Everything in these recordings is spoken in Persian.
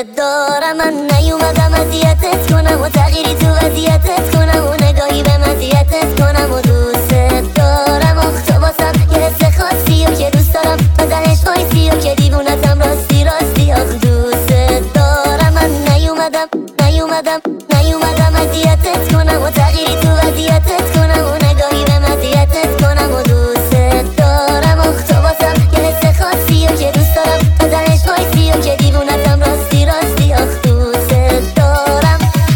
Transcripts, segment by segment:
دارم، من نیومدم اذیتت کنم و تغییری تو وضعیتت کنم و نگاهی به مزیتت کنم و دوست دارم. آخ تو واسم یه حس خاصی و که دوست دارم تا دهش وایسی و که دیوونتم راستی راستی. آخ دوست دارم، من نیومدم اذیتت کنم و تغییری تو وضعیتت کنم و نگاهی به مزیتت کنم و دوست دارم. آخ تو واسم یه حس خاصی و که دوست دارم تا دهش وایسی و که دیوونتم راستی راستی. آخ دوست دارم.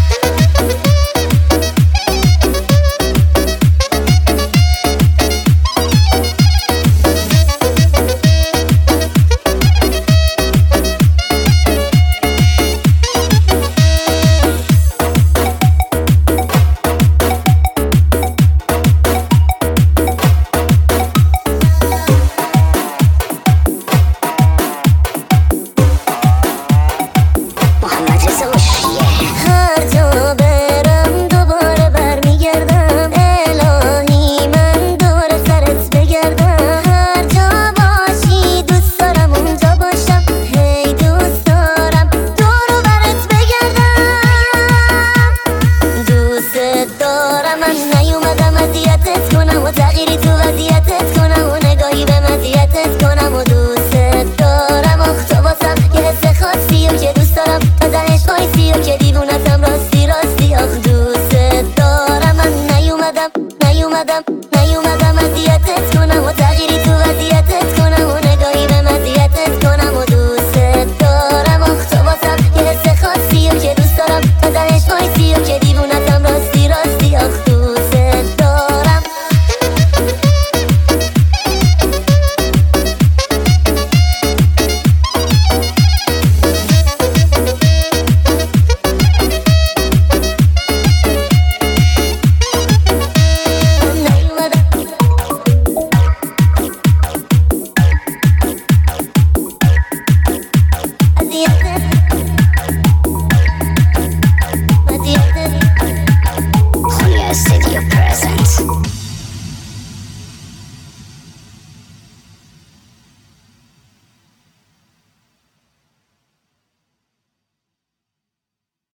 نیومدم اذیتت کنم و تغییری تو وضعیتت کنم و نگاهی به مزیتت کنم و دوست دارم. آخ تو واسم یه حس خاصی و که دوست دارم تا دهش وایسی و که دیوونتم راستی راستی. آخ دوست دارم، من نیومدم اذیتت کنم و تغییری تو وضعیتت کنم و نگاهی به مزیتت کنم و دوست دارم. آخ تو واسم یه حس خاصی و که دوست دارم تا دهش وایسی و که دیوونتم راستی راستی. آخ دوست دارم. Yeah.